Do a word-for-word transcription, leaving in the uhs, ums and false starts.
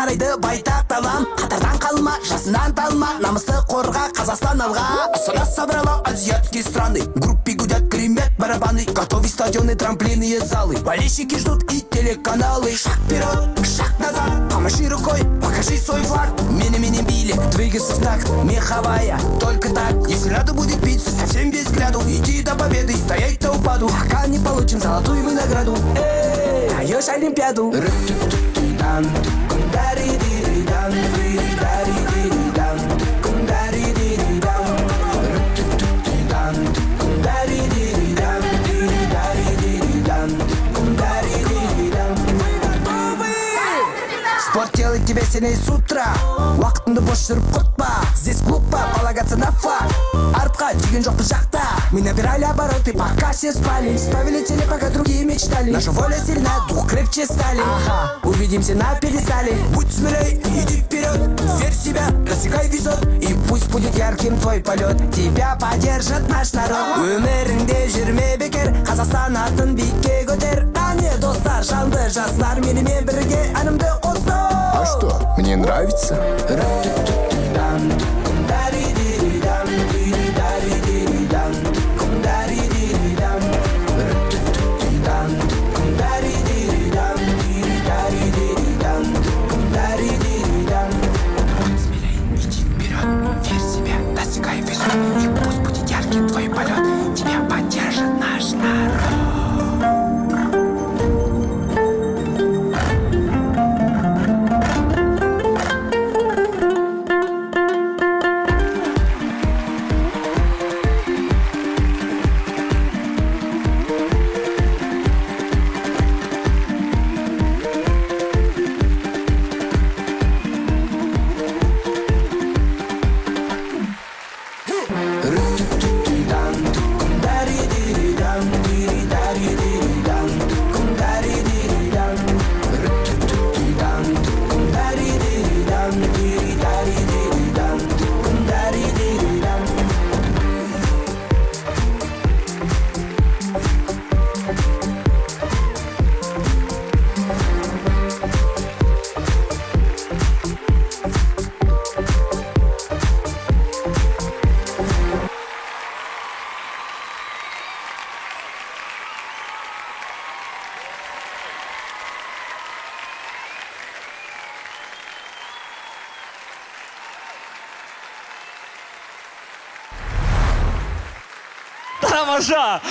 қарайды байтақ далам. Қатардан қалма, жасынан талма, намысты қорға, Қазақстан алға. Астана собрала азиатские страны, группе гудят, гремят барабаны, готовы стадионы, трамплины и залы. Болельщики ждут и телеканалы. Шаг вперед, шаг назад, помаши рукой, покажи свой флаг. Мини-мини били, двигайся в такт, меховая. Только так, если надо будет биться, совсем без взгляду, иди до победы, стоять-то упаду. Пока не получим золотую мы награду. Эй, даешь Олимпиаду. Спорт делает тебя сильнее с утра. Уақытыңды бос жүріп құртпа. Здесь глупо полагаться на факт. Артқа тиген жоқ біз жақта. Мы набирали обороты, пока все спали. Ставили цели, пока другие мечтали. Наша воля сильна, дух крепче стали. Ага, увидимся на пьедестале. Будь смелей, иди вперед. Верь в себя, достигай высот. И пусть будет ярким твой полет. Тебя поддержит наш народ. Өміріңде жүрме бекер. Қазақстан атын биікке көтер. Әне достар, жанды жастар, менімен бірге әнімді қосты. А что, мне нравится? Тамаша!